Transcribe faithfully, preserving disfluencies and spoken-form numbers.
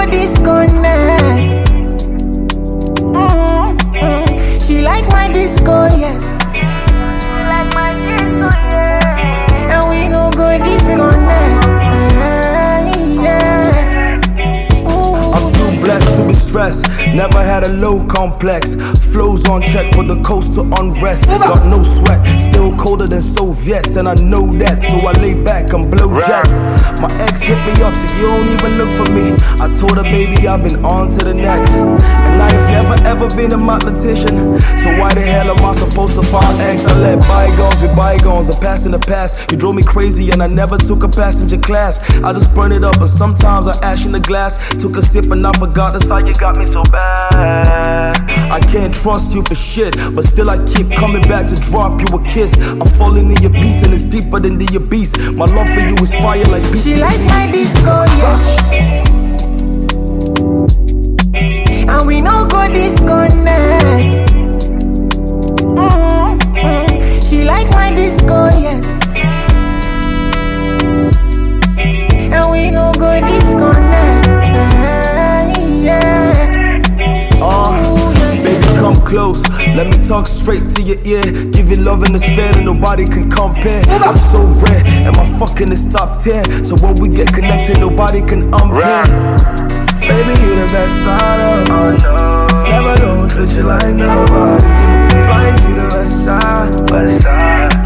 go disconnect. Mm-hmm. She like my disco, yes. She like my disco, yeah. And we gon' go disconnect. Blessed to be stressed, never had a low complex. Flows on check with the coast to unrest. Got no sweat, still colder than Soviet, and I know that, so I lay back and blow jets. My ex hit me up, so you don't even look for me. I told her, baby, I've been on to the next. And I have never ever been a mathematician, so why the hell am I supposed to find X? I let bygones be bygones, the past in the past. You drove me crazy and I never took a passenger class. I just burn it up and sometimes I ash in the glass. Took a sip and I forgot that's how you got me so bad. I can't trust you for shit, but still I keep coming back to drop you a kiss. I'm falling in your beat and it's deeper than the abyss. My love for you is fire like beat. She like my disco, yes. And we no go disconnect. Mm-hmm. She like my disco, yes. And we no go disconnect. Come close, let me talk straight to your ear. Give you love in the sphere that nobody can compare. I'm so rare, and my fucking is top ten. So when we get connected, nobody can unpair. Baby, you the best I know. Never gonna treat you like nobody. Flying to the west side, west side.